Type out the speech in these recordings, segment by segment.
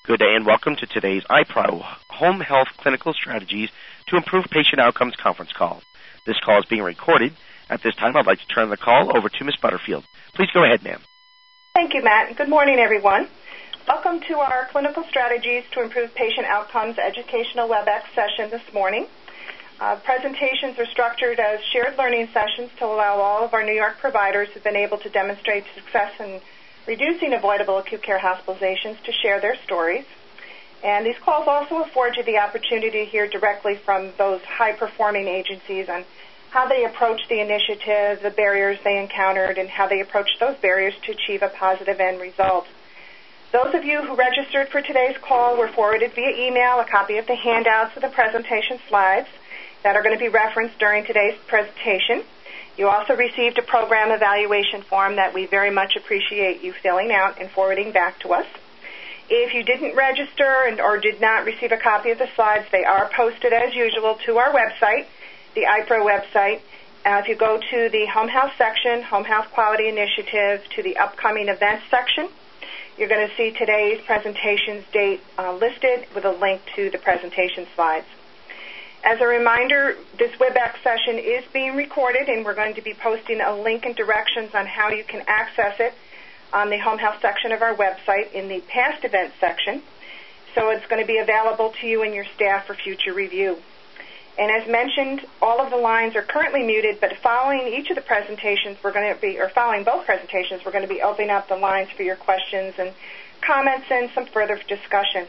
Good day and welcome to today's iPro Home Health Clinical Strategies to Improve Patient Outcomes conference call. This call is being recorded. At this time, I'd like to turn the call over to Ms. Butterfield. Please go ahead, ma'am. Thank you, Matt. Good morning, everyone. Welcome to our Clinical Strategies to Improve Patient Outcomes educational WebEx session this morning. Presentations are structured as shared learning sessions to allow all of our New York providers who've been able to demonstrate success in reducing avoidable acute care hospitalizations to share their stories. And these calls also afford you the opportunity to hear directly from those high-performing agencies on how they approach the initiative, the barriers they encountered, and how they approach those barriers to achieve a positive end result. Those of you who registered for today's call were forwarded via email a copy of the handouts of the presentation slides that are going to be referenced during today's presentation. You also received a program evaluation form that we very much appreciate you filling out and forwarding back to us. If you didn't register or did not receive a copy of the slides, they are posted as usual to our website, the iPro website. If you go to the Home Health section, Home Health Quality Initiative, to the upcoming events section, you're going to see today's presentation's date listed with a link to the presentation slides. As a reminder, this WebEx session is being recorded, and we're going to be posting a link and directions on how you can access it on the Home Health section of our website in the past events section. So it's going to be available to you and your staff for future review. And as mentioned, all of the lines are currently muted, but following each of the presentations, following both presentations, we're going to be opening up the lines for your questions and comments and some further discussion.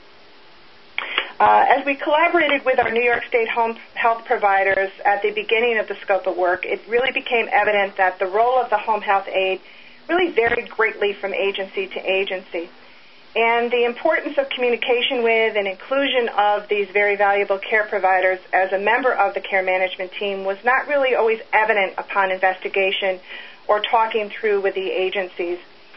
As we collaborated with our New York State home health providers at the beginning of the scope of work, it really became evident that the role of the home health aide really varied greatly from agency to agency. And the importance of communication with and inclusion of these very valuable care providers as a member of the care management team was not really always evident upon investigation or talking through with the agencies.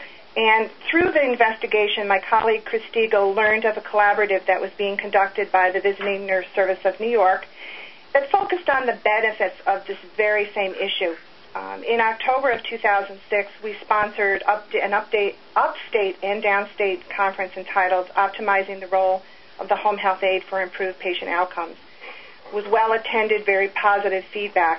And through the investigation, my colleague Chris Stiegel learned of a collaborative that was being conducted by the Visiting Nurse Service of New York that focused on the benefits of this very same issue. In October of 2006, we sponsored an upstate and downstate conference entitled Optimizing the Role of the Home Health Aide for Improved Patient Outcomes. It was well attended, very positive feedback.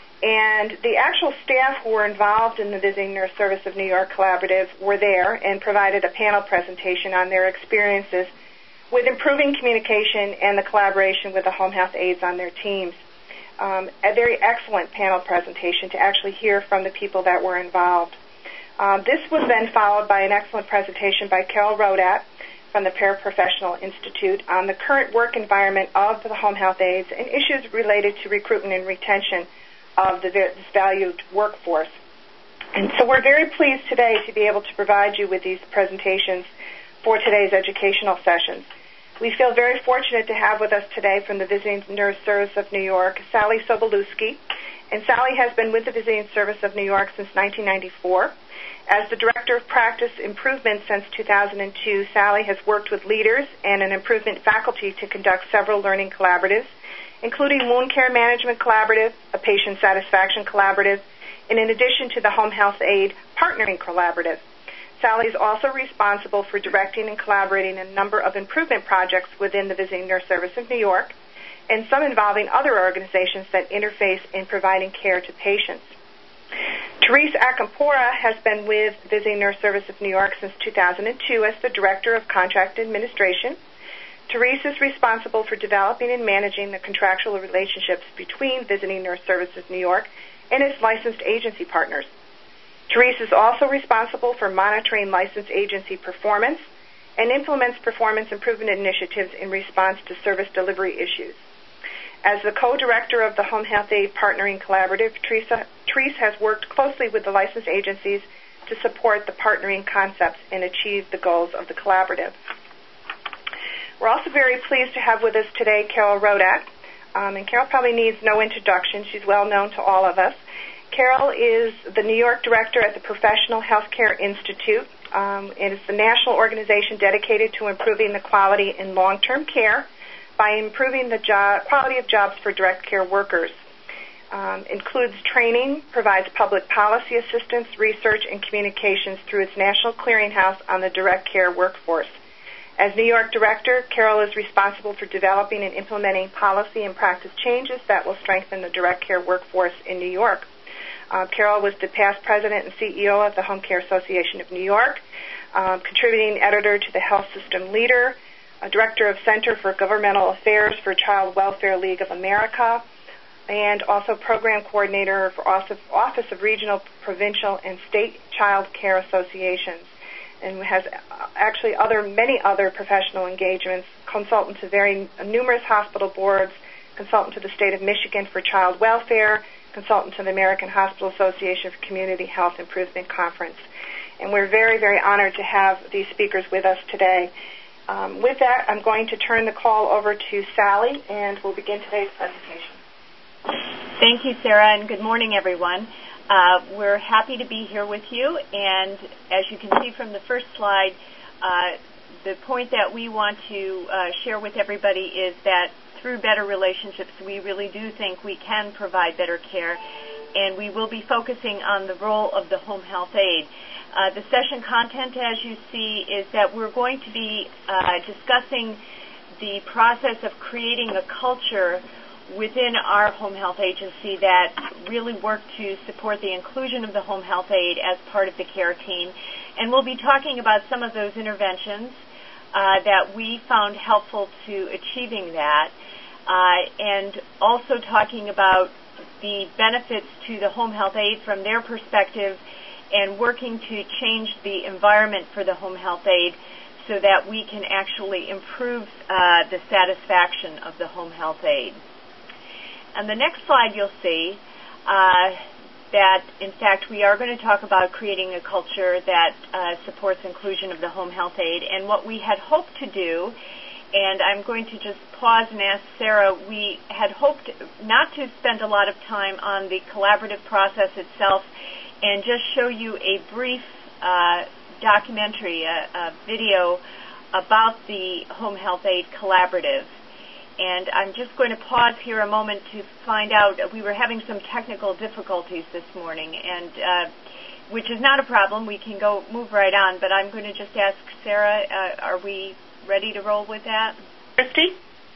And the actual staff who were involved in the Visiting Nurse Service of New York Collaborative were there and provided a panel presentation on their experiences with improving communication and the collaboration with the home health aides on their teams. A very excellent panel presentation to actually hear from the people that were involved. This was then followed by an excellent presentation by Carol Rodat from the Paraprofessional Institute on the current work environment of the home health aides and issues related to recruitment and retention of this valued workforce. And so we're very pleased today to be able to provide you with these presentations for today's educational sessions. We feel very fortunate to have with us today from the Visiting Nurse Service of New York, Sally Sobolewski. And Sally has been with the Visiting Service of New York since 1994. As the Director of Practice Improvement since 2002, Sally has worked with leaders and an improvement faculty to conduct several learning collaboratives, including Wound Care Management Collaborative, a Patient Satisfaction Collaborative, and in addition to the Home Health Aide Partnering Collaborative. Sally is also responsible for directing and collaborating a number of improvement projects within the Visiting Nurse Service of New York, and some involving other organizations that interface in providing care to patients. Therese Acampora has been with Visiting Nurse Service of New York since 2002 as the Director of Contract Administration. Therese is responsible for developing and managing the contractual relationships between Visiting Nurse Service of New York and its licensed agency partners. Therese is also responsible for monitoring licensed agency performance and implements performance improvement initiatives in response to service delivery issues. As the co-director of the Home Health Aide Partnering Collaborative, Therese has worked closely with the licensed agencies to support the partnering concepts and achieve the goals of the collaborative. We're also very pleased to have with us today Carol Rodat. And Carol probably needs no introduction. She's well known to all of us. Carol is the New York Director at the Professional Healthcare Institute. It is the national organization dedicated to improving the quality in long-term care by improving the quality of jobs for direct care workers. Includes training, provides public policy assistance, research, and communications through its national clearinghouse on the direct care workforce. As New York Director, Carol is responsible for developing and implementing policy and practice changes that will strengthen the direct care workforce in New York. Carol was the past president and CEO of the Home Care Association of New York, contributing editor to the Health System Leader, director of Center for Governmental Affairs for Child Welfare League of America, and also program coordinator for Office of Regional, Provincial, and State Child Care Associations, and has actually many other professional engagements, consultant to very numerous hospital boards, consultant to the state of Michigan for child welfare, consultant to the American Hospital Association for Community Health Improvement Conference. And we're very, very honored to have these speakers with us today. With that, I'm going to turn the call over to Sally, and we'll begin today's presentation. Thank you, Sarah, and good morning, everyone. We're happy to be here with you, and as you can see from the first slide, the point that we want to share with everybody is that through better relationships, we really do think we can provide better care, and we will be focusing on the role of the home health aide. The session content, as you see, is that we're going to be discussing the process of creating a culture within our home health agency that really work to support the inclusion of the home health aide as part of the care team. And we'll be talking about some of those interventions that we found helpful to achieving that, and also talking about the benefits to the home health aide from their perspective and working to change the environment for the home health aide so that we can actually improve the satisfaction of the home health aide. On the next slide, you'll see that, in fact, we are going to talk about creating a culture that supports inclusion of the home health aide. And what we had hoped to do, and I'm going to just pause and ask Sarah, we had hoped not to spend a lot of time on the collaborative process itself and just show you a brief documentary, a video about the Home Health Aide Collaborative. And I'm just going to pause here a moment to find out. We were having some technical difficulties this morning, and which is not a problem. We can move right on, but I'm going to just ask Sarah, are we ready to roll with that? Christy?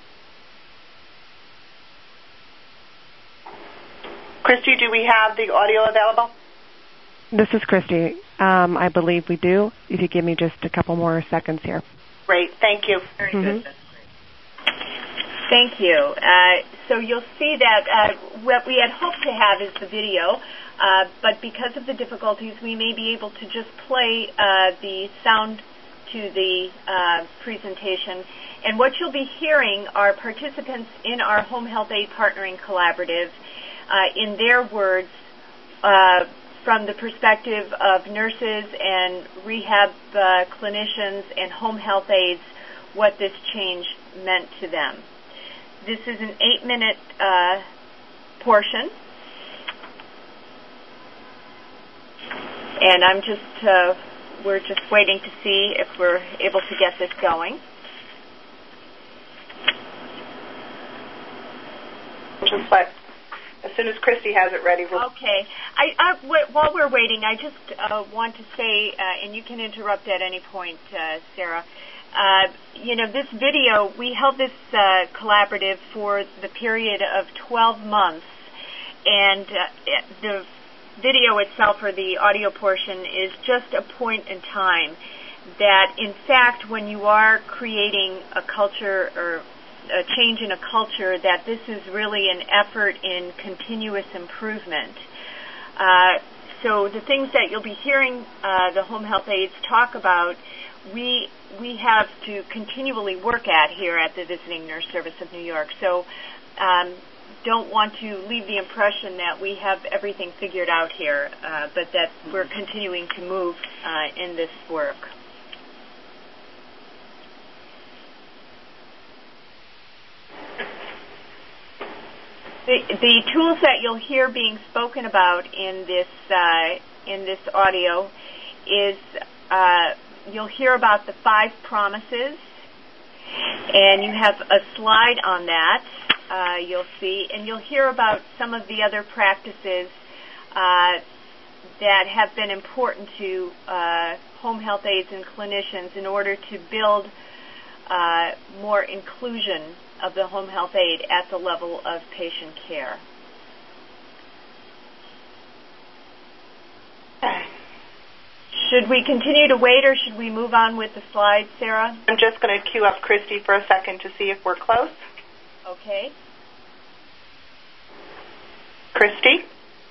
Christy, do we have the audio available? This is Christy. I believe we do. If you give me just a couple more seconds here. Great. Thank you. Very good. Thank you. So you'll see that what we had hoped to have is the video, but because of the difficulties, we may be able to just play the sound to the presentation. And what you'll be hearing are participants in our Home Health Aide Partnering Collaborative, in their words, from the perspective of nurses and rehab clinicians and home health aides, what this change meant to them. This is an 8-minute portion, and we're just waiting to see if we're able to get this going. Just like as soon as Christy has it ready. Okay. While we're waiting, I just want to say, and you can interrupt at any point, Sarah. This video, we held this collaborative for the period of 12 months, and the video itself, or the audio portion, is just a point in time that, in fact, when you are creating a culture or a change in a culture, that this is really an effort in continuous improvement. So the things that you'll be hearing the home health aides talk about, we have to continually work at here at the Visiting Nurse Service of New York. So don't want to leave the impression that we have everything figured out here, but that we're continuing to move in this work. The tools that you'll hear being spoken about in this audio is you'll hear about the 5 promises, and you have a slide on that. You'll see, and you'll hear about some of the other practices that have been important to home health aides and clinicians in order to build more inclusion of the home health aide at the level of patient care. Should we continue to wait, or should we move on with the slides, Sarah? I'm just going to queue up Christy for a second to see if we're close. Okay. Christy?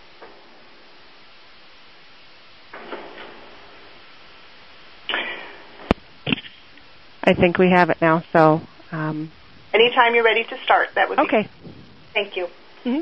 I think we have it now, so... Anytime you're ready to start, that would be... Okay. Thank you. Mm-hmm.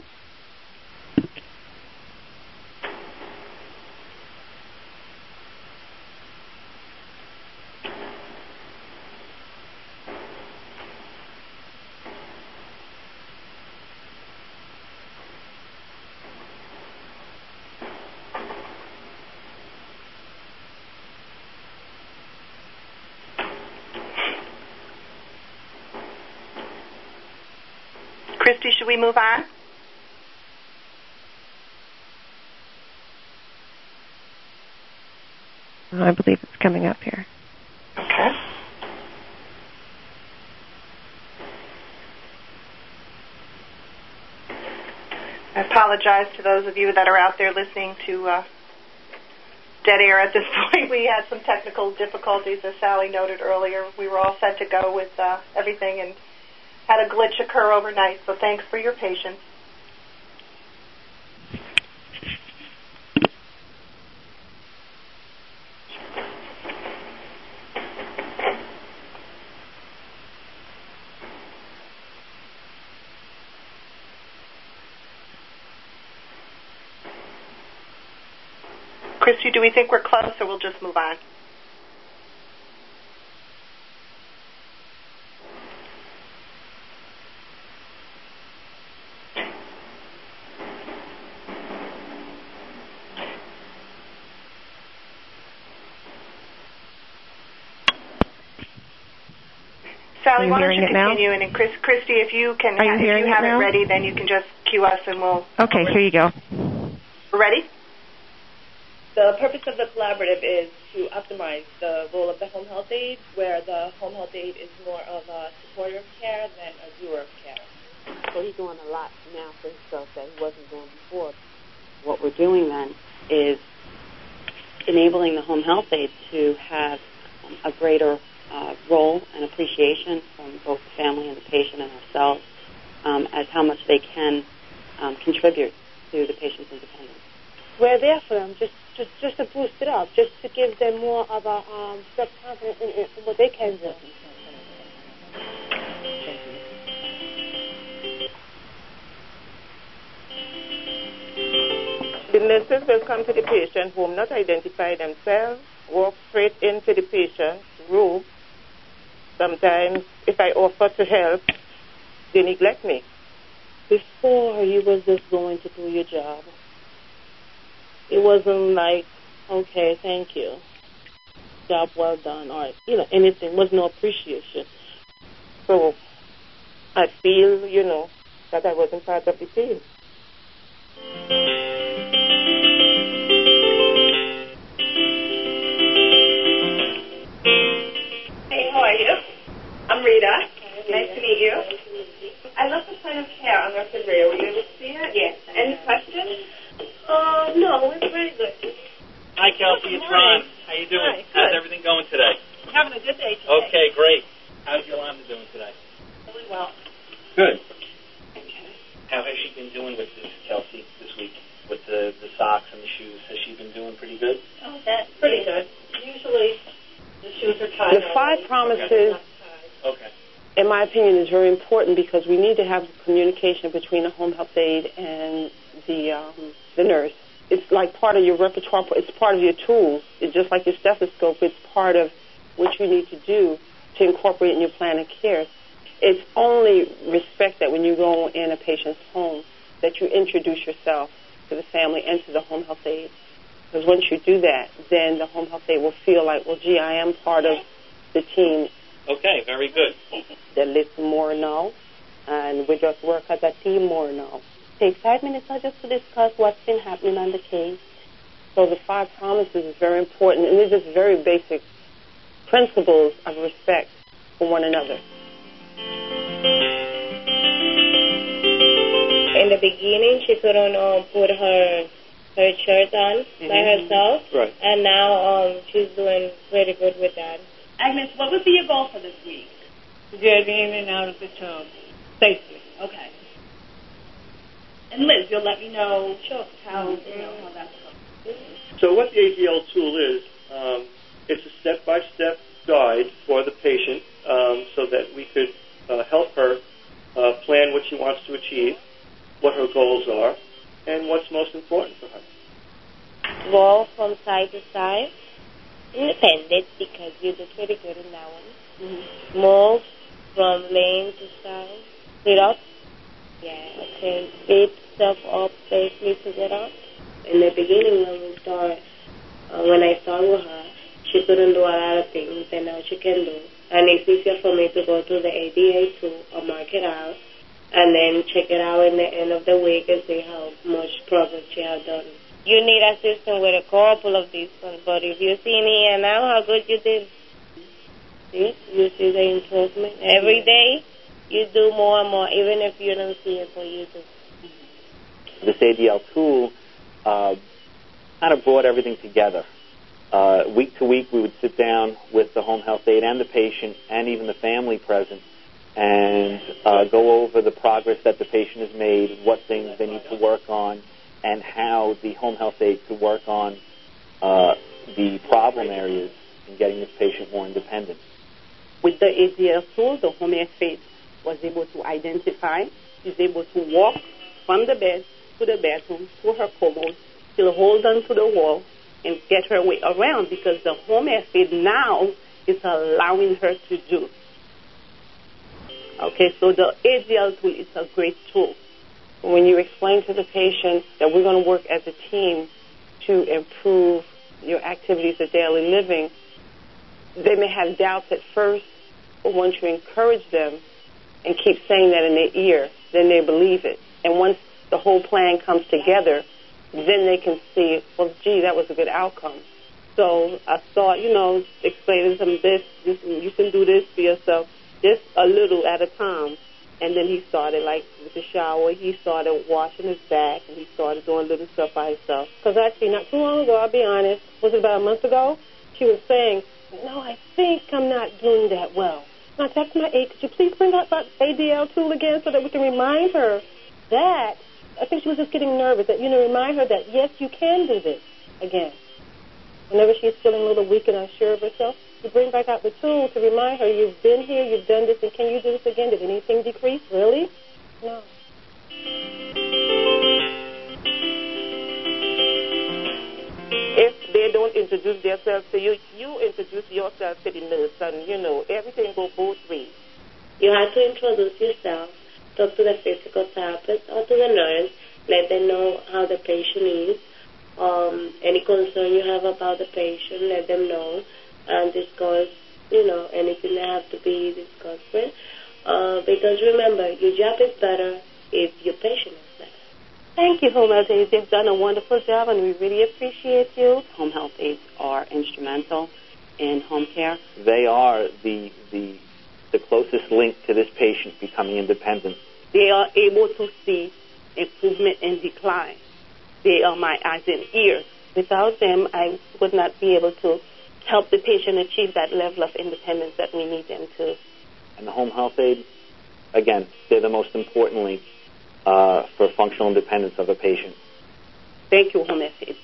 Christy, should we move on? I believe it's coming up here. Okay. I apologize to those of you that are out there listening to dead air at this point. We had some technical difficulties, as Sally noted earlier. We were all set to go with everything and had a glitch occur overnight, so thanks for your patience. Christy, do we think we're close, or we'll just move on? Sally, why don't you continue? And Christy, if you can, if you have it ready, then you can just cue us and we'll... Okay, here you go. We're ready? The purpose of the collaborative is to optimize the role of the home health aide, where the home health aide is more of a supporter of care than a doer of care. So he's doing a lot now for himself that he wasn't doing before. What we're doing then is enabling the home health aide to have a greater role and appreciation from both the family and the patient and ourselves as how much they can contribute to the patient's independence. We're there for them, just to boost it up, just to give them more of a self-confidence in what they can do. The nurses will come to the patient home, not identify themselves, walk straight into the patient's room. Sometimes, if I offer to help, they neglect me. Before, you was just going to do your job. It wasn't like, okay, thank you, job well done, or anything. There was no appreciation. So I feel, that I wasn't part of the team. Hey, how are you? I'm Rita. Nice to meet you. I left the plan of care on the refrigerator. Were you able to see it? Yes. Any questions? No, it's very good. Hi, Kelsey. It's Ron. How you doing? Hi, how's everything going today? I'm having a good day today. Okay, great. How's Yolanda doing today? Really well. Good. How has she been doing with this, Kelsey, this week? With the socks and the shoes? Has she been doing pretty good? Oh, that's pretty good. Usually the shoes are tied. The 5 promises, Okay. in my opinion, is very important because we need to have communication between the home health aide and the nurse. It's like part of your repertoire. It's part of your tools. It's just like your stethoscope. It's part of what you need to do to incorporate in your plan of care. It's only respect that when you go in a patient's home that you introduce yourself to the family and to the home health aide. Because once you do that, then the home health aide will feel like, well, gee, I am part of the team. Okay, very good. They listen more now, and we just work as a team more now. Take 5 minutes just to discuss what's been happening on the case. So the 5 promises is very important, and they're just very basic principles of respect for one another. In the beginning, she couldn't put her shirt on by herself, right. And now she's doing pretty good with that. Agnes, what would be your goal for this week? To get in and out of the tub safely. Okay. And Liz, you'll let me know how that's going. So what the ADL tool is, it's a step-by-step guide for the patient so that we could help her plan what she wants to achieve, what her goals are, and what's most important for her. Walk from side to side, independent, because you did pretty good in that one. Mm-hmm. Move from lane to side. Sit up. Yeah, okay. Sit yourself up safely to get up. In the beginning, when I started with her, she couldn't do a lot of things, and now she can do. And it's easier for me to go to the ADA tool or mark it out, and then check it out in the end of the week and see how much progress she has done. You need assistance with a couple of these ones, but if you see me and now how good you did, see, you see the improvement. Every day you do more and more, even if you don't see it, but you do. This ADL tool kind of brought everything together. Week to week, we would sit down with the home health aide and the patient and even the family present and go over the progress that the patient has made, what things they need to work on, and how the home health aide could work on the problem areas in getting this patient more independent. With the ADL tool, the home health aide was able to identify, she's able to walk from the bed to the bedroom, to her commode, she'll hold on to the wall and get her way around because the home health aide now is allowing her to do. Okay, so the ADL tool is a great tool. When you explain to the patient that we're going to work as a team to improve your activities of daily living, they may have doubts at first, but once you encourage them and keep saying that in their ear, then they believe it. And once the whole plan comes together, then they can see, well, gee, that was a good outcome. So I thought, explaining some of this, you can do this for yourself, just a little at a time. And then he started, like, with the shower, he started washing his back, and he started doing little stuff by himself. Because actually, not too long ago, I'll be honest, was it about a month ago, she was saying, no, I think I'm not doing that well. And I texted my aide, could you please bring up that ADL tool again so that we can remind her that, I think she was just getting nervous, that, remind her that, yes, you can do this again. Whenever she's feeling a little weak and unsure of herself, to bring back out the tool to remind her, you've been here, you've done this, and can you do this again? Did anything decrease? Really? No. If they don't introduce themselves to you, you introduce yourself to the nurse, and, everything will both ways. You have to introduce yourself, talk to the physical therapist or to the nurse, let them know how the patient is, any concern you have about the patient, let them know, and discuss, anything that have to be discussed with. Because remember, your job is better if your patient is better. Thank you, home health aides. You've done a wonderful job, and we really appreciate you. Home health aides are instrumental in home care. They are the closest link to this patient becoming independent. They are able to see improvement and decline. They are my eyes and ears. Without them, I would not be able to help the patient achieve that level of independence that we need them to. And the home health aide, again, they're the most important link for functional independence of a patient. Thank you, home health aide.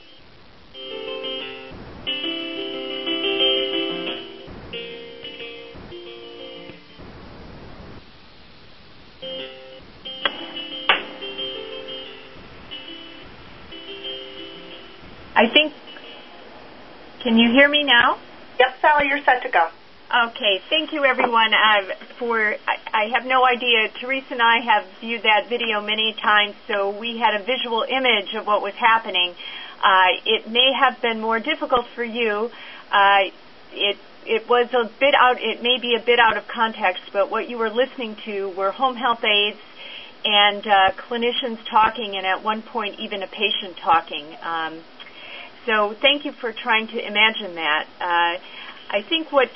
I think, can you hear me now? Yep, Sally, you're set to go. Okay, thank you everyone I have no idea, Teresa and I have viewed that video many times, so we had a visual image of what was happening. It may have been more difficult for you. It was a bit out, it may be a bit out of context, but what you were listening to were home health aides and clinicians talking, and at one point even a patient talking. So thank you for trying to imagine that. I think what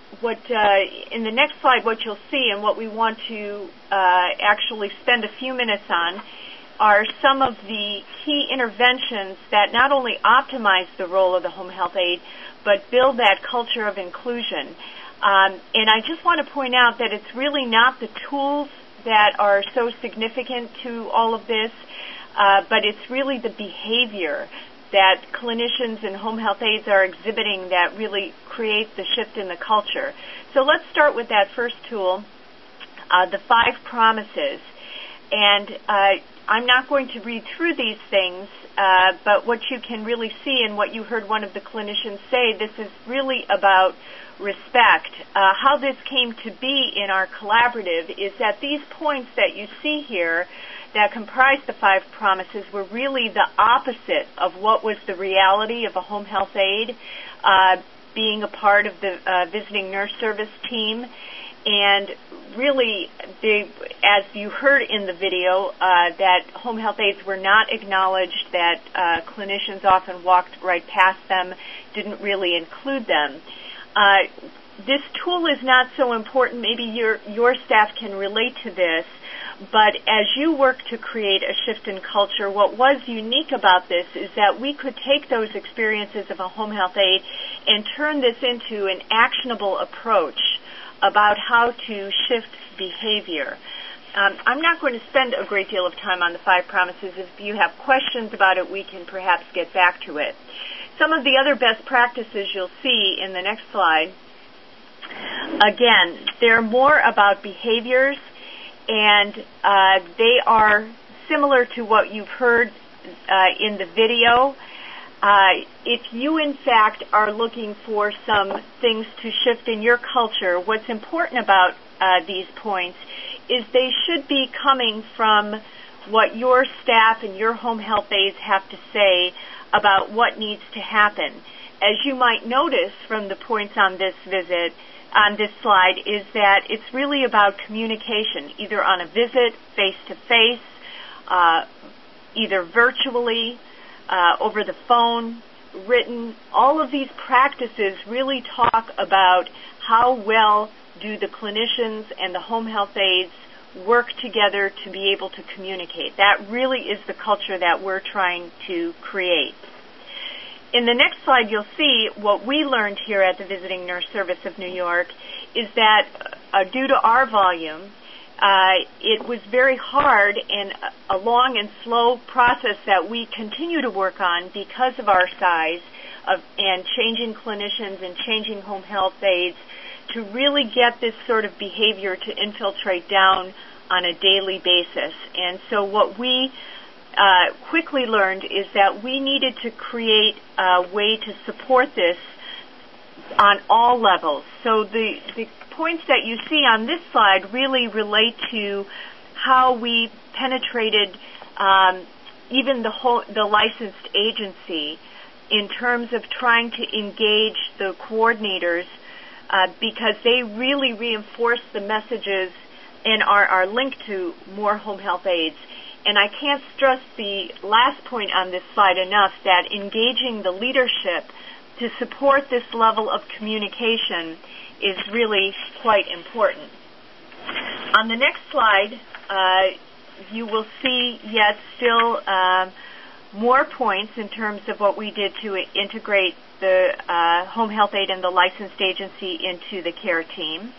in the next slide, what you'll see and what we want to actually spend a few minutes on are some of the key interventions that not only optimize the role of the home health aide, but build that culture of inclusion. And I just want to point out that it's really not the tools that are so significant to all of this, but it's really the behavior that clinicians and home health aides are exhibiting that really creates the shift in the culture. So let's start with that first tool, the 5 promises. And I'm not going to read through these things, but what you can really see and what you heard one of the clinicians say, this is really about respect. How this came to be in our collaborative is that these points that you see here that comprise the 5 promises were really the opposite of what was the reality of a home health aide being a part of the visiting nurse service team. And really, as you heard in the video, that home health aides were not acknowledged, that clinicians often walked right past them, didn't really include them. This tool is not so important. Maybe your staff can relate to this, but as you work to create a shift in culture, what was unique about this is that we could take those experiences of a home health aide and turn this into an actionable approach about how to shift behavior. I'm not going to spend a great deal of time on the 5 promises. If you have questions about it, we can perhaps get back to it. Some of the other best practices you'll see in the next slide. Again, they're more about behaviors, and they are similar to what you've heard in the video. If you, in fact, are looking for some things to shift in your culture, what's important about these points is they should be coming from what your staff and your home health aides have to say about what needs to happen. As you might notice from the points on this slide, is that it's really about communication, either on a visit, face-to-face, either virtually, over the phone, written. All of these practices really talk about how well do the clinicians and the home health aides work together to be able to communicate. That really is the culture that we're trying to create. In the next slide, you'll see what we learned here at the Visiting Nurse Service of New York is that due to our volume, it was very hard and a long and slow process that we continue to work on because of our size and changing clinicians and changing home health aides to really get this sort of behavior to infiltrate down on a daily basis. And so what we quickly learned is that we needed to create a way to support this on all levels. So the points that you see on this slide really relate to how we penetrated even the licensed agency in terms of trying to engage the coordinators because they really reinforce the messages and are linked to more home health aides. And I can't stress the last point on this slide enough, that engaging the leadership to support this level of communication is really quite important. On the next slide, you will see yet still more points in terms of what we did to integrate the home health aide and the licensed agency into the care team.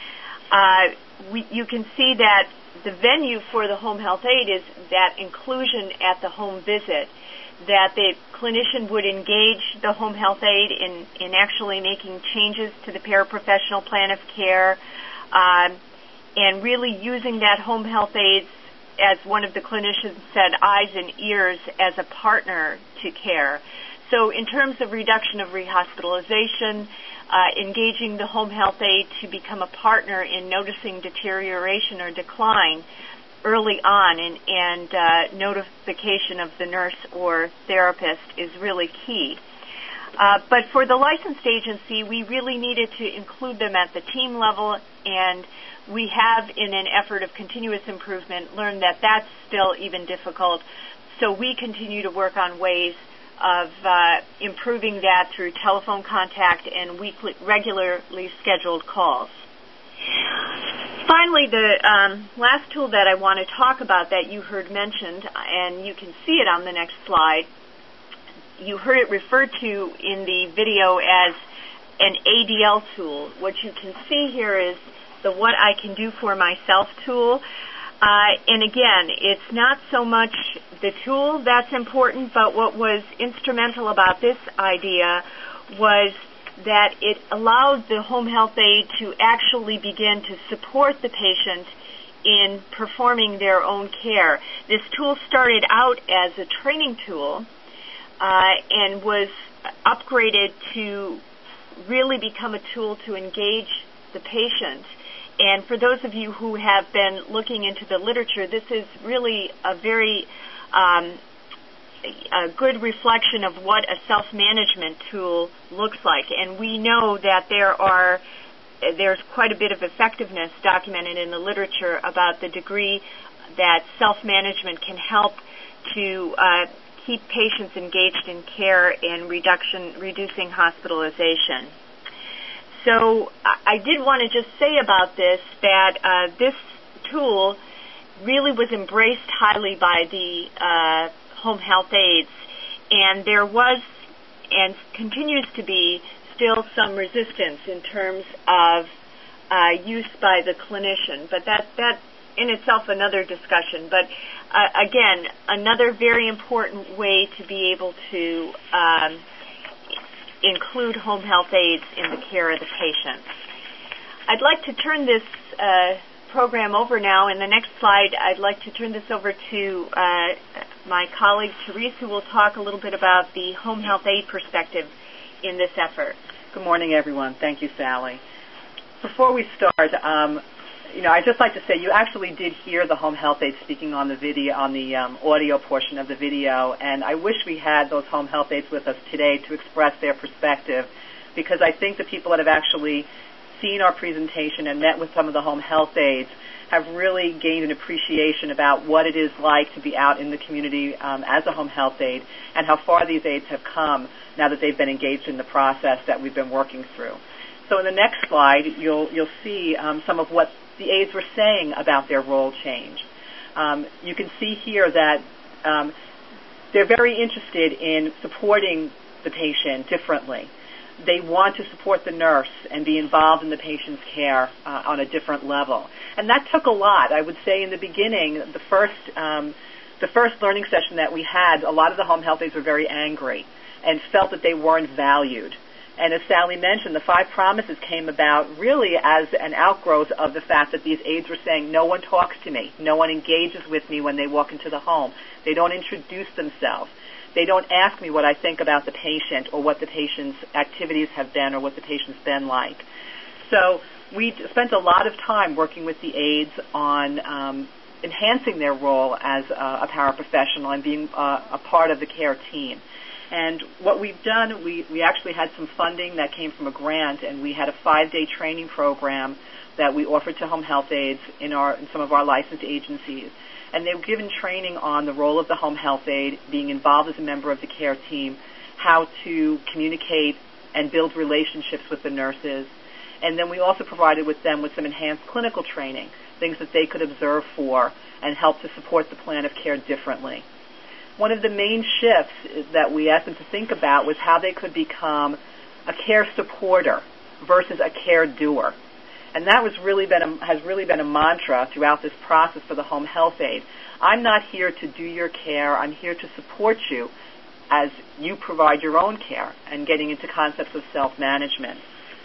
You can see that the venue for the home health aide is that inclusion at the home visit, that the clinician would engage the home health aide in actually making changes to the paraprofessional plan of care, and really using that home health aide, as one of the clinicians said, eyes and ears as a partner to care. So in terms of reduction of rehospitalization, engaging the home health aide to become a partner in noticing deterioration or decline early on, and notification of the nurse or therapist is really key. But for the licensed agency, we really needed to include them at the team level, and we have, in an effort of continuous improvement, learned that that's still even difficult. So we continue to work on ways of improving that through telephone contact and regularly scheduled calls. Finally, the last tool that I want to talk about that you heard mentioned, and you can see it on the next slide, you heard it referred to in the video as an ADL tool. What you can see here is the What I Can Do For Myself tool. And again, it's not so much the tool that's important, but what was instrumental about this idea was that it allowed the home health aide to actually begin to support the patient in performing their own care. This tool started out as a training tool and was upgraded to really become a tool to engage the patient. And for those of you who have been looking into the literature, this is really a very a good reflection of what a self-management tool looks like. And we know that there's quite a bit of effectiveness documented in the literature about the degree that self-management can help to keep patients engaged in care and reducing hospitalization. So I did want to just say about this that this tool really was embraced highly by the home health aides, and there was and continues to be still some resistance in terms of use by the clinician. But that in itself another discussion. But again, another very important way to be able to include home health aides in the care of the patient. I'd like to turn this program over now. In the next slide, I'd like to turn this over to my colleague Therese, who will talk a little bit about the home health aide perspective in this effort. Good morning, everyone. Thank you, Sally. Before we start, I'd just like to say you actually did hear the home health aide speaking on the video, on the audio portion of the video, and I wish we had those home health aides with us today to express their perspective, because I think the people that have actually seen our presentation and met with some of the home health aides have really gained an appreciation about what it is like to be out in the community as a home health aide and how far these aides have come now that they've been engaged in the process that we've been working through. So in the next slide, you'll see some of what the aides were saying about their role change. You can see here that they're very interested in supporting the patient differently. They want to support the nurse and be involved in the patient's care on a different level. And that took a lot. I would say in the beginning, the first learning session that we had, a lot of the home health aides were very angry and felt that they weren't valued. And as Sally mentioned, the 5 promises came about really as an outgrowth of the fact that these aides were saying, no one talks to me, no one engages with me when they walk into the home. They don't introduce themselves. They don't ask me what I think about the patient or what the patient's activities have been or what the patient's been like. So we spent a lot of time working with the aides on enhancing their role as a paraprofessional and being a part of the care team. And what we've done, we actually had some funding that came from a grant, and we had a 5-day training program that we offered to home health aides in some of our licensed agencies. And they were given training on the role of the home health aide, being involved as a member of the care team, how to communicate and build relationships with the nurses. And then we also provided them with some enhanced clinical training, things that they could observe for and help to support the plan of care differently. One of the main shifts that we asked them to think about was how they could become a care supporter versus a care doer. And that has really been a mantra throughout this process for the home health aide. I'm not here to do your care. I'm here to support you as you provide your own care and getting into concepts of self-management.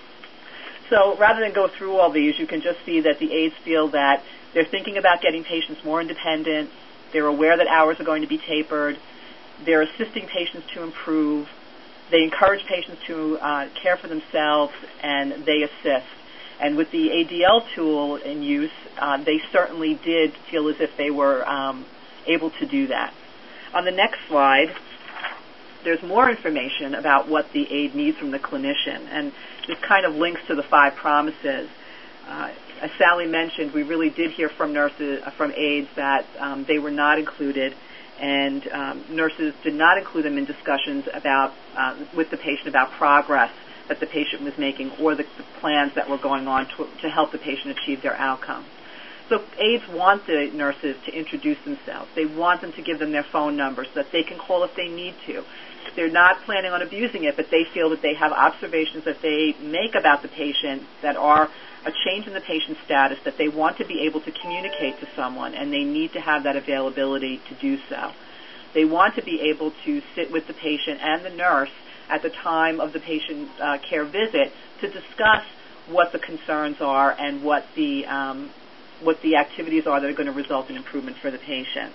So rather than go through all these, you can just see that the aides feel that they're thinking about getting patients more independent. They're aware that hours are going to be tapered. They're assisting patients to improve. They encourage patients to care for themselves, and they assist. And with the ADL tool in use, they certainly did feel as if they were able to do that. On the next slide, there's more information about what the aide needs from the clinician, and this kind of links to the 5 promises. As Sally mentioned, we really did hear from nurses, from aides, that they were not included, and nurses did not include them in discussions about with the patient about progress that the patient was making or the plans that were going on to help the patient achieve their outcome. So aides want the nurses to introduce themselves. They want them to give them their phone number so that they can call if they need to. They're not planning on abusing it, but they feel that they have observations that they make about the patient that are a change in the patient's status that they want to be able to communicate to someone, and they need to have that availability to do so. They want to be able to sit with the patient and the nurse at the time of the patient care visit to discuss what the concerns are and what the activities are that are going to result in improvement for the patient.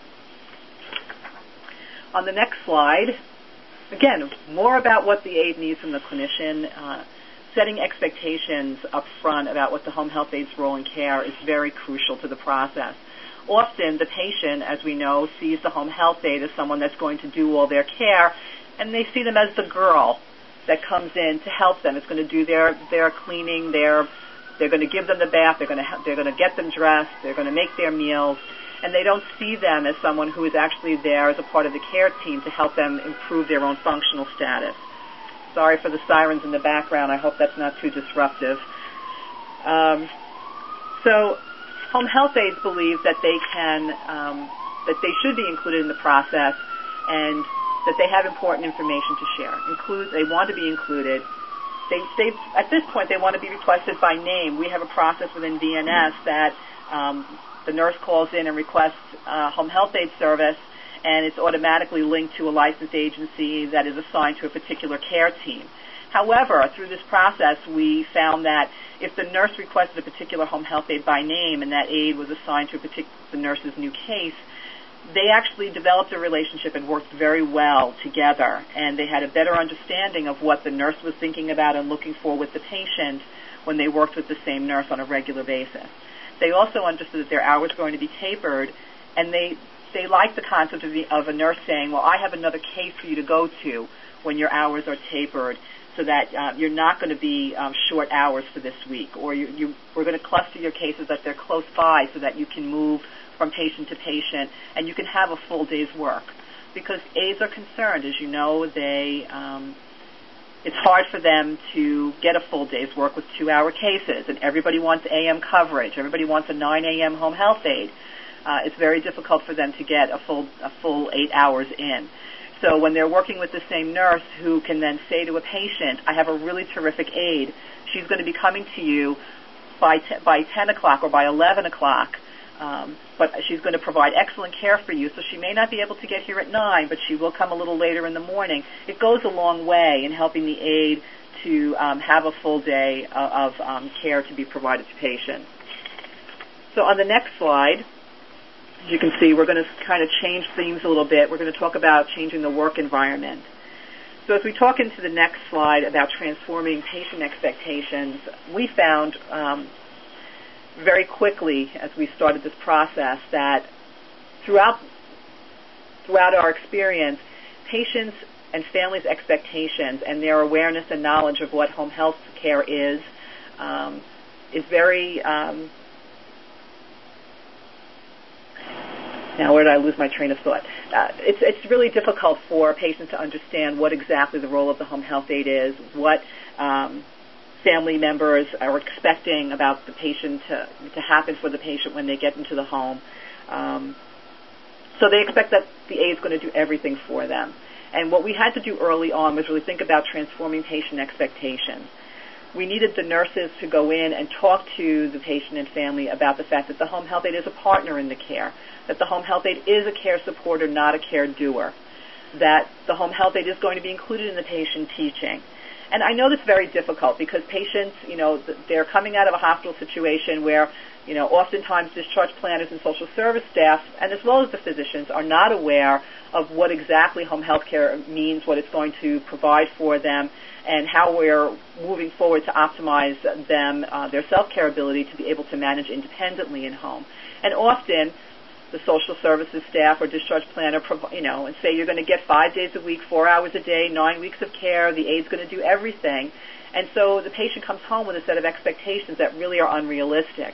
On the next slide, again, more about what the aide needs from the clinician. Setting expectations up front about what the home health aide's role in care is very crucial to the process. Often the patient, as we know, sees the home health aide as someone that's going to do all their care, and they see them as the girl that comes in to help them. It's going to do their cleaning, they're going to give them the bath, they're going to get them dressed, they're going to make their meals, and they don't see them as someone who is actually there as a part of the care team to help them improve their own functional status. Sorry for the sirens in the background. I hope that's not too disruptive. So home health aides believe that they should be included in the process and that they have important information to share. They want to be included. At this point, they want to be requested by name. We have a process within DNS that the nurse calls in and requests home health aide service, and it's automatically linked to a licensed agency that is assigned to a particular care team. However, through this process, we found that if the nurse requested a particular home health aide by name and that aide was assigned to the nurse's new case, they actually developed a relationship and worked very well together, and they had a better understanding of what the nurse was thinking about and looking for with the patient when they worked with the same nurse on a regular basis. They also understood that their hours were going to be tapered, and they like the concept of a nurse saying, well, I have another case for you to go to when your hours are tapered so that you're not going to be short hours for this week, or we're going to cluster your cases that they're close by so that you can move from patient to patient and you can have a full day's work. Because aides are concerned, as you know, it's hard for them to get a full day's work with 2-hour cases, and everybody wants AM coverage. Everybody wants a 9 a.m. home health aide. It's very difficult for them to get a full 8 hours in. So when they're working with the same nurse who can then say to a patient, I have a really terrific aide. She's going to be coming to you by 10 o'clock or by 11 o'clock, but she's going to provide excellent care for you, so she may not be able to get here at 9, but she will come a little later in the morning. It goes a long way in helping the aide to have a full day of care to be provided to patients. So on the next slide, as you can see, we're going to kind of change themes a little bit. We're going to talk about changing the work environment. So as we talk into the next slide about transforming patient expectations, we found very quickly as we started this process that throughout our experience, patients and families' expectations and their awareness and knowledge of what home health care is very now, where did I lose my train of thought? It's really difficult for patients to understand what exactly the role of the home health aide is, what family members are expecting about the patient to happen for the patient when they get into the home. So they expect that the aide is going to do everything for them. And what we had to do early on was really think about transforming patient expectations. We needed the nurses to go in and talk to the patient and family about the fact that the home health aide is a partner in the care, that the home health aide is a care supporter, not a care doer, that the home health aide is going to be included in the patient teaching. And I know that's very difficult because patients, they're coming out of a hospital situation where, oftentimes discharge planners and social service staff, and as well as the physicians, are not aware of what exactly home health care means, what it's going to provide for them, and how we're moving forward to optimize them, their self-care ability to be able to manage independently in home. And often, the social services staff or discharge planner, and say you're going to get 5 days a week, 4 hours a day, 9 weeks of care, the aide's going to do everything. And so the patient comes home with a set of expectations that really are unrealistic.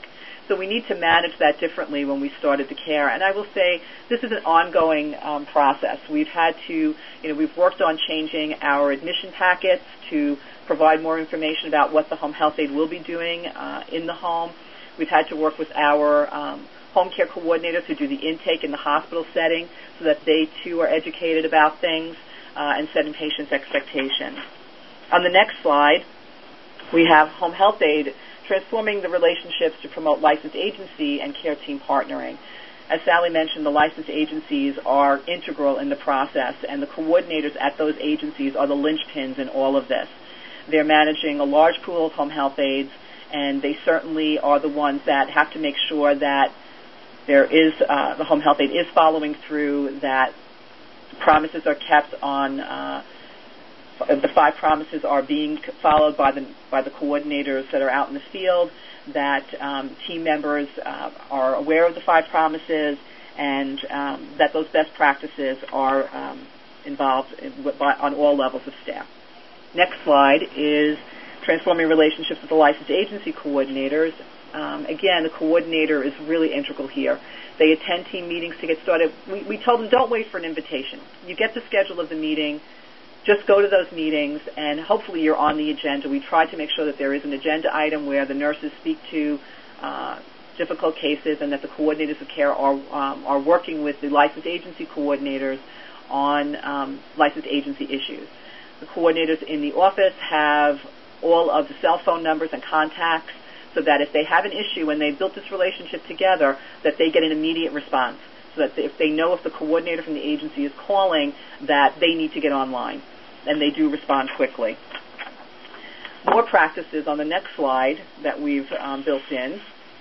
So we need to manage that differently when we started the care. And I will say this is an ongoing process. We've had to, we've worked on changing our admission packets to provide more information about what the home health aide will be doing in the home. We've had to work with our home care coordinators who do the intake in the hospital setting so that they, too, are educated about things and setting patients' expectations. On the next slide, we have home health aide transforming the relationships to promote licensed agency and care team partnering. As Sally mentioned, the licensed agencies are integral in the process, and the coordinators at those agencies are the linchpins in all of this. They're managing a large pool of home health aides, and they certainly are the ones that have to make sure that there is the home health aide is following through, that promises are kept on the 5 promises are being followed by the coordinators that are out in the field, that team members are aware of the 5 promises, and that those best practices are involved on all levels of staff. Next slide is transforming relationships with the licensed agency coordinators. Again, the coordinator is really integral here. They attend team meetings to get started. We told them, don't wait for an invitation. You get the schedule of the meeting. Just go to those meetings, and hopefully you're on the agenda. We try to make sure that there is an agenda item where the nurses speak to difficult cases, and that the coordinators of care are working with the licensed agency coordinators on licensed agency issues. The coordinators in the office have all of the cell phone numbers and contacts, so that if they have an issue and they've built this relationship together, that they get an immediate response. So that if they know if the coordinator from the agency is calling, that they need to get online, and they do respond quickly. More practices on the next slide that we've built in.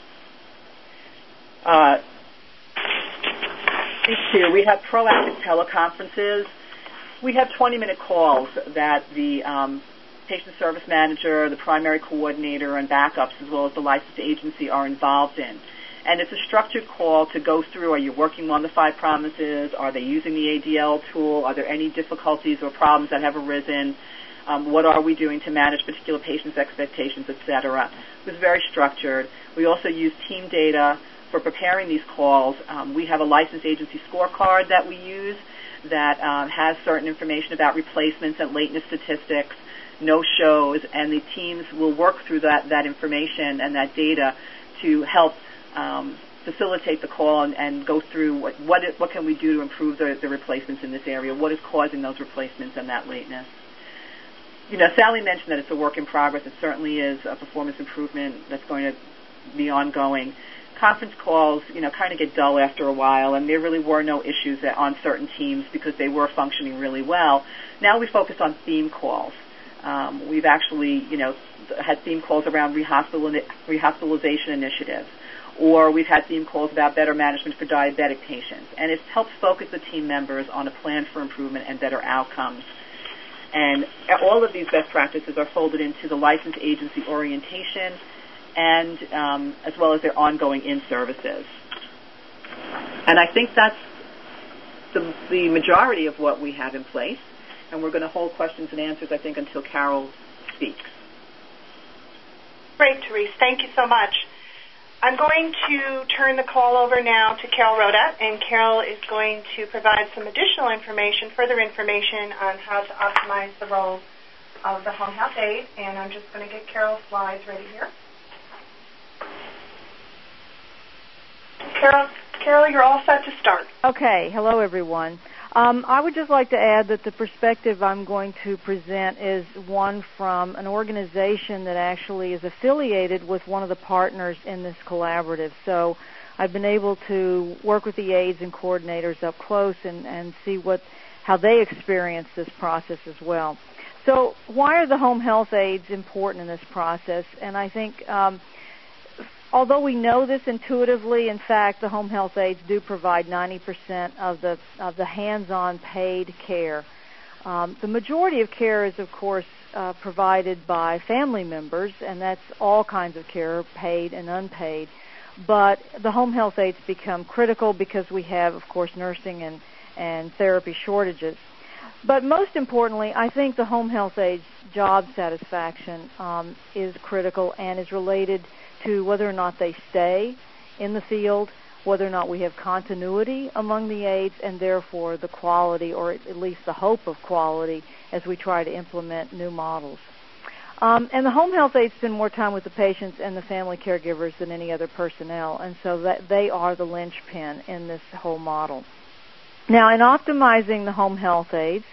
We have proactive teleconferences. We have 20-minute calls that the patient service manager, the primary coordinator, and backups, as well as the licensed agency, are involved in. And it's a structured call to go through, are you working on the 5 promises? Are they using the ADL tool? Are there any difficulties or problems that have arisen? What are we doing to manage particular patients' expectations, et cetera? It was very structured. We also use team data for preparing these calls. We have a licensed agency scorecard that we use that has certain information about replacements and lateness statistics, no-shows, and the teams will work through that information and that data to help facilitate the call and go through what can we do to improve the replacements in this area, what is causing those replacements and that lateness. Sally mentioned that it's a work in progress. It certainly is a performance improvement that's going to be ongoing. Conference calls, kind of get dull after a while, and there really were no issues on certain teams because they were functioning really well. Now we focus on theme calls. We've actually, had theme calls around rehospitalization initiatives, or we've had theme calls about better management for diabetic patients, and it helps focus the team members on a plan for improvement and better outcomes. And all of these best practices are folded into the licensed agency orientation and as well as their ongoing in-services. And I think that's the majority of what we have in place, and we're going to hold questions and answers, I think, until Carol speaks. Great, Therese. Thank you so much. I'm going to turn the call over now to Carol Rodat, and Carol is going to provide some additional information, further information on how to optimize the role of the home health aide, and I'm just going to get Carol's slides ready here. Carol, you're all set to start. Okay. Hello, everyone. I would just like to add that the perspective I'm going to present is one from an organization that actually is affiliated with one of the partners in this collaborative. So I've been able to work with the aides and coordinators up close and see how they experience this process as well. So why are the home health aides important in this process? And I think although we know this intuitively, in fact, the home health aides do provide 90% of the hands-on paid care. The majority of care is, of course, provided by family members, and that's all kinds of care, paid and unpaid. But the home health aides become critical because we have, of course, nursing and therapy shortages. But most importantly, I think the home health aide's job satisfaction is critical and is related to whether or not they stay in the field, whether or not we have continuity among the aides, and therefore the quality, or at least the hope of quality, as we try to implement new models. And the home health aides spend more time with the patients and the family caregivers than any other personnel, and so that they are the linchpin in this whole model. Now, in optimizing the home health aides,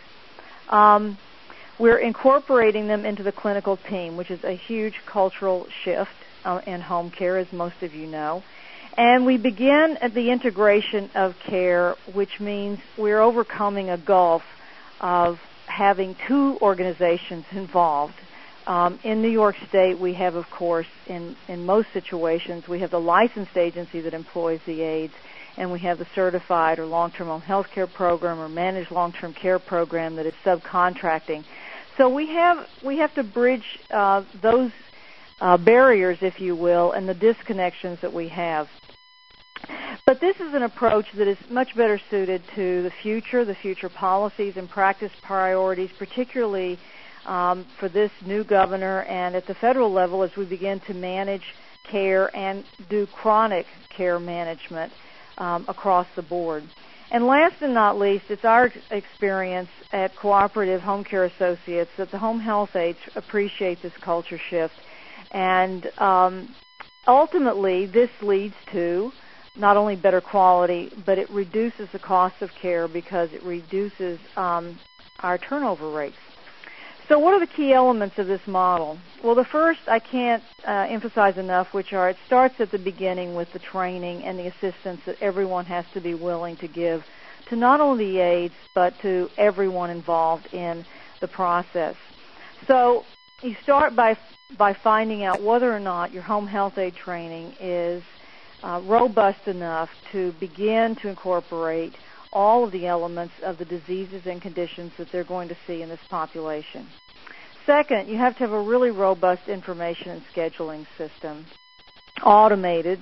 we're incorporating them into the clinical team, which is a huge cultural shift in home care, as most of you know. And we begin at the integration of care, which means we're overcoming a gulf of having two organizations involved. In New York State, we have, of course, in most situations, we have the licensed agency that employs the aides, and we have the certified or long-term home health care program or managed long-term care program that is subcontracting. So we have to bridge those barriers, if you will, and the disconnections that we have. But this is an approach that is much better suited to the future policies and practice priorities, particularly for this new governor and at the federal level as we begin to manage care and do chronic care management across the board. And last and not least, it's our experience at Cooperative Home Care Associates that the home health aides appreciate this culture shift. And ultimately, this leads to not only better quality, but it reduces the cost of care because it reduces our turnover rates. So what are the key elements of this model? Well, the first I can't emphasize enough, which are it starts at the beginning with the training and the assistance that everyone has to be willing to give to not only the aides, but to everyone involved in the process. So you start by finding out whether or not your home health aide training is robust enough to begin to incorporate all of the elements of the diseases and conditions that they're going to see in this population. Second, you have to have a really robust information and scheduling system, automated,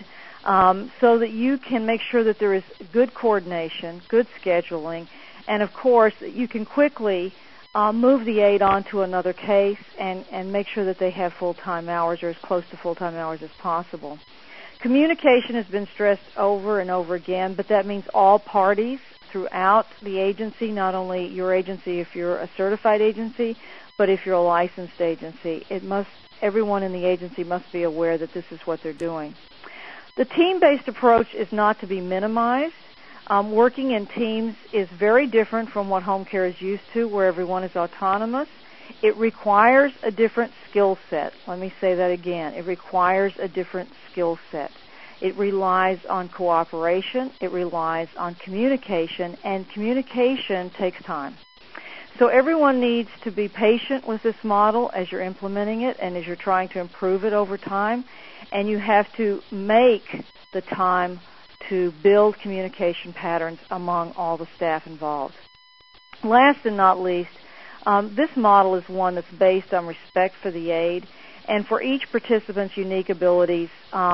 so that you can make sure that there is good coordination, good scheduling, and of course you can quickly move the aide onto another case and make sure that they have full-time hours or as close to full-time hours as possible. Communication has been stressed over and over again, but that means all parties throughout the agency, not only your agency if you're a certified agency, but if you're a licensed agency. Everyone in the agency must be aware that this is what they're doing. The team-based approach is not to be minimized. Working in teams is very different from what home care is used to, where everyone is autonomous. It requires a different skill set. Let me say that again. It requires a different skill set. It relies on cooperation. It relies on communication, and communication takes time. So everyone needs to be patient with this model as you're implementing it and as you're trying to improve it over time, and you have to make the time to build communication patterns among all the staff involved. Last and not least, this model is one that's based on respect for the aide and for each participant's unique abilities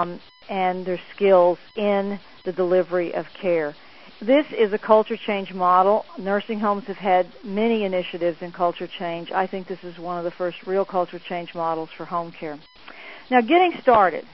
and their skills in the delivery of care. This is a culture change model. Nursing homes have had many initiatives in culture change. I think this is one of the first real culture change models for home care. Now, getting started.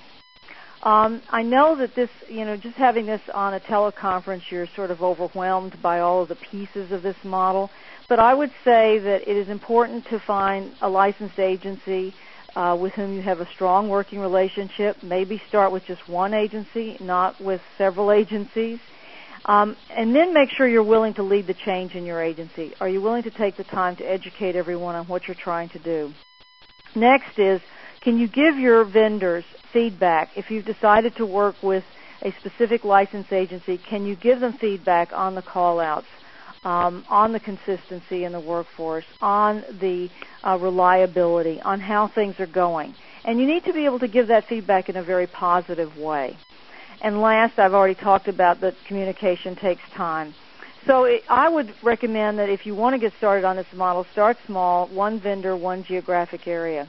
I know that this, just having this on a teleconference, you're sort of overwhelmed by all of the pieces of this model. But I would say that it is important to find a licensed agency with whom you have a strong working relationship. Maybe start with just one agency, not with several agencies. And then make sure you're willing to lead the change in your agency. Are you willing to take the time to educate everyone on what you're trying to do? Next is, can you give your vendors feedback? If you've decided to work with a specific licensed agency, can you give them feedback on the call-outs, on the consistency in the workforce, on the reliability, on how things are going? And you need to be able to give that feedback in a very positive way. And last, I've already talked about that communication takes time. So I would recommend that if you want to get started on this model, start small, one vendor, one geographic area.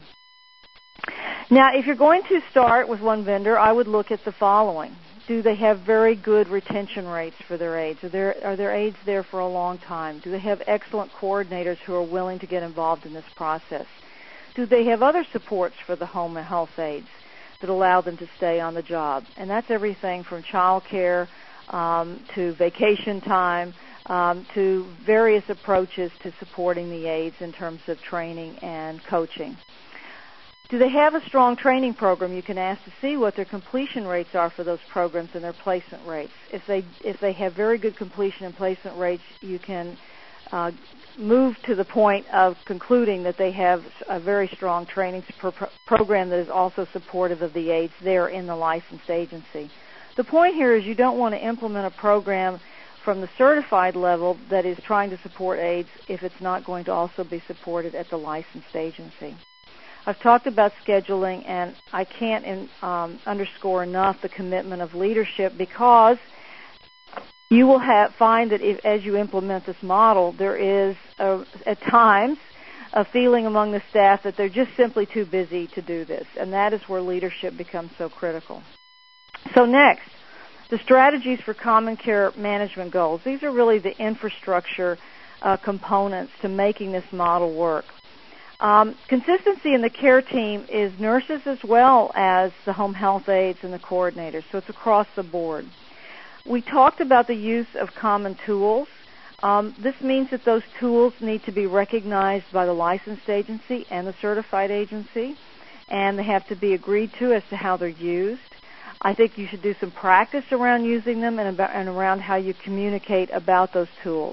Now, if you're going to start with one vendor, I would look at the following. Do they have very good retention rates for their aides? Are their aides there for a long time? Do they have excellent coordinators who are willing to get involved in this process? Do they have other supports for the home and health aides? that allow them to stay on the job. And that's everything from child care to vacation time to various approaches to supporting the aides in terms of training and coaching. Do they have a strong training program? You can ask to see what their completion rates are for those programs and their placement rates. If they have very good completion and placement rates, you can move to the point of concluding that they have a very strong training program that is also supportive of the aides there in the licensed agency. The point here is you don't want to implement a program from the certified level that is trying to support aides if it's not going to also be supported at the licensed agency. I've talked about scheduling, and I can't underscore enough the commitment of leadership, because you will find that as you implement this model, there is at times a feeling among the staff that they're just simply too busy to do this, and that is where leadership becomes so critical. So next, the strategies for common care management goals. These are really the infrastructure components to making this model work. Consistency in the care team is nurses as well as the home health aides and the coordinators, so it's across the board. We talked about the use of common tools. This means that those tools need to be recognized by the licensed agency and the certified agency, and they have to be agreed to as to how they're used. I think you should do some practice around using them and around how you communicate about those tools.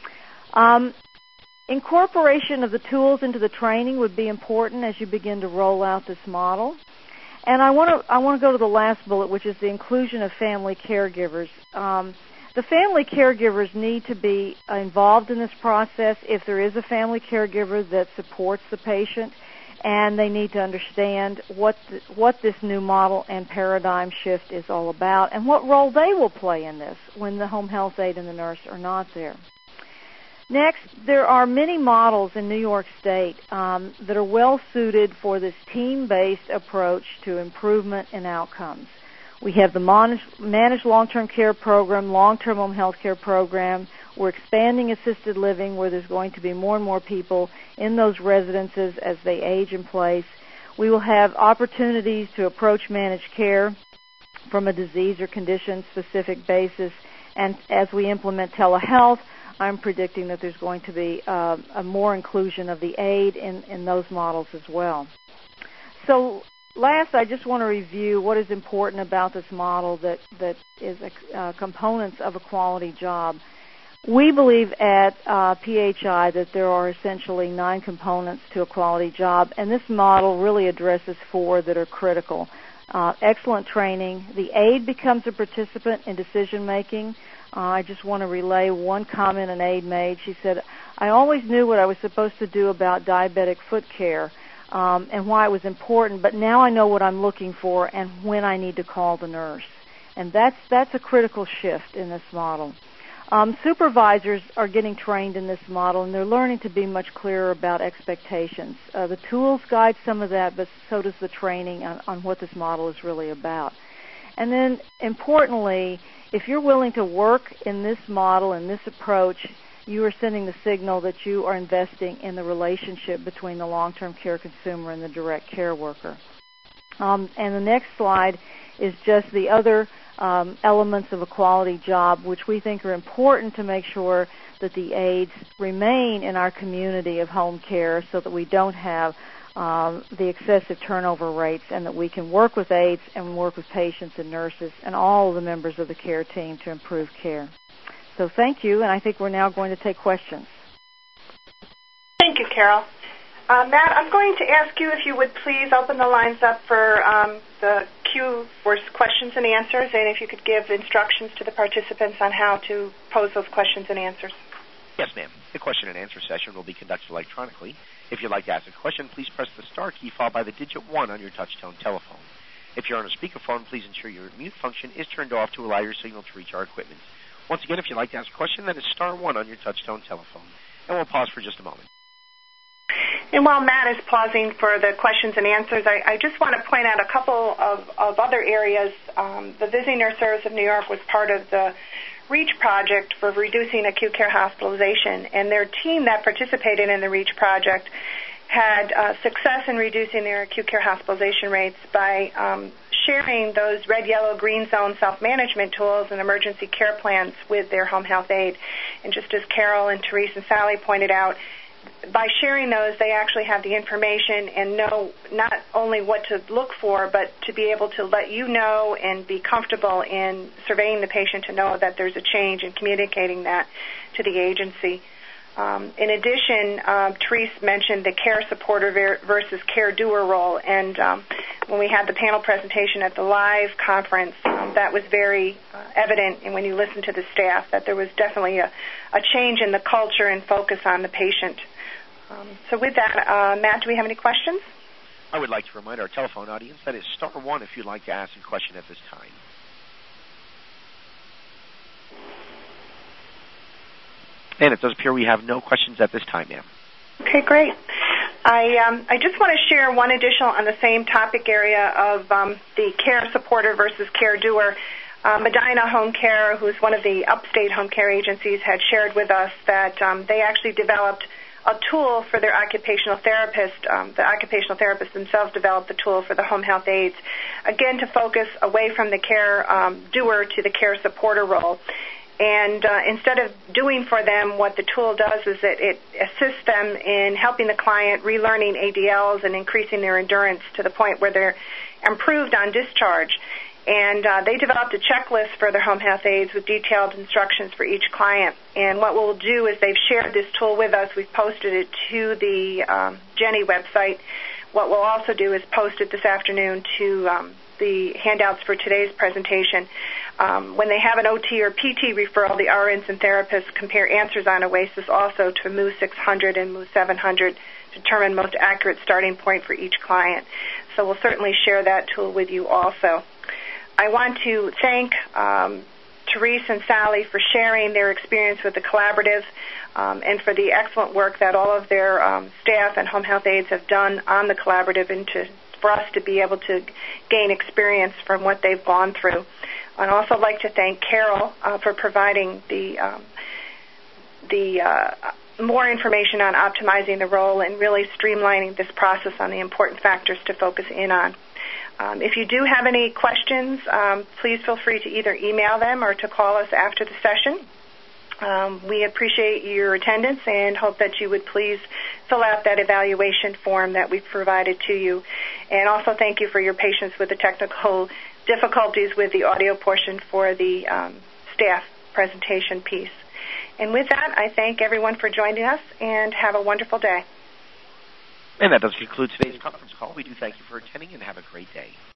Incorporation of the tools into the training would be important as you begin to roll out this model. And I want to go to the last bullet, which is the inclusion of family caregivers. The family caregivers need to be involved in this process if there is a family caregiver that supports the patient, and they need to understand what this new model and paradigm shift is all about and what role they will play in this when the home health aide and the nurse are not there. Next, there are many models in New York State that are well suited for this team-based approach to improvement in outcomes. We have the Managed Long-Term Care Program, Long-Term Home Health Care Program. We're expanding assisted living, where there's going to be more and more people in those residences as they age in place. We will have opportunities to approach managed care from a disease or condition-specific basis. And as we implement telehealth, I'm predicting that there's going to be a more inclusion of the aide in those models as well. So last, I just want to review what is important about this model that is components of a quality job. We believe at PHI that there are essentially 9 components to a quality job, and this model really addresses 4 that are critical. Excellent training. The aide becomes a participant in decision-making. I just want to relay one comment an aide made. She said, I always knew what I was supposed to do about diabetic foot care and why it was important, but now I know what I'm looking for and when I need to call the nurse. And that's a critical shift in this model. Supervisors are getting trained in this model, and they're learning to be much clearer about expectations. The tools guide some of that, but so does the training on what this model is really about. And then, importantly, if you're willing to work in this model and this approach, you are sending the signal that you are investing in the relationship between the long-term care consumer and the direct care worker. And the next slide is just the other elements of a quality job, which we think are important to make sure that the aides remain in our community of home care so that we don't have the excessive turnover rates, and that we can work with aides and work with patients and nurses and all of the members of the care team to improve care. So thank you, and I think we're now going to take questions. Thank you, Carol. Matt, I'm going to ask you if you would please open the lines up for the queue for questions and answers, and if you could give instructions to the participants on how to pose those questions and answers. Yes, ma'am. The question and answer session will be conducted electronically. If you'd like to ask a question, please press the star key followed by the digit 1 on your touch-tone telephone. If you're on a speakerphone, please ensure your mute function is turned off to allow your signal to reach our equipment. Once again, if you'd like to ask a question, that is star 1 on your touch-tone telephone. And we'll pause for just a moment. And while Matt is pausing for the questions and answers, I just want to point out a couple of other areas. The Visiting Nurse Service of New York was part of the REACH project for reducing acute care hospitalization, and their team that participated in the REACH project had success in reducing their acute care hospitalization rates by sharing those red, yellow, green zone self-management tools and emergency care plans with their home health aide. And just as Carol and Therese and Sally pointed out, by sharing those, they actually have the information and know not only what to look for, but to be able to let you know and be comfortable in surveying the patient to know that there's a change and communicating that to the agency. In addition, Therese mentioned the care supporter versus care doer role, and when we had the panel presentation at the live conference, that was very evident, and when you listen to the staff, that there was definitely a change in the culture and focus on the patient. So with that, Matt, do we have any questions? I would like to remind our telephone audience that it's star one if you'd like to ask a question at this time. And it does appear we have no questions at this time, ma'am. Okay, great. I just want to share one additional on the same topic area of the care supporter versus care doer. Medina Home Care, who's one of the upstate home care agencies, had shared with us that they actually developed a tool for their occupational therapist. The occupational therapists themselves developed the tool for the home health aides, again, to focus away from the care doer to the care supporter role. And instead of doing for them, what the tool does is that it assists them in helping the client relearning ADLs and increasing their endurance to the point where they're improved on discharge. And they developed a checklist for their home health aides with detailed instructions for each client. And what we'll do is they've shared this tool with us. We've posted it to the Jenny website. What we'll also do is post it this afternoon to the handouts for today's presentation. When they have an OT or PT referral, the RNs and therapists compare answers on OASIS also to MOO 600 and MOO 700 to determine most accurate starting point for each client. So we'll certainly share that tool with you also. I want to thank Therese and Sally for sharing their experience with the collaborative and for the excellent work that all of their staff and home health aides have done on the collaborative and for us to be able to gain experience from what they've gone through. I'd also like to thank Carol for providing the more information on optimizing the role and really streamlining this process on the important factors to focus in on. If you do have any questions, please feel free to either email them or to call us after the session. We appreciate your attendance and hope that you would please fill out that evaluation form that we've provided to you. And also thank you for your patience with the technical difficulties with the audio portion for the staff presentation piece. And with that, I thank everyone for joining us and have a wonderful day. And that does conclude today's conference call. We do thank you for attending and have a great day.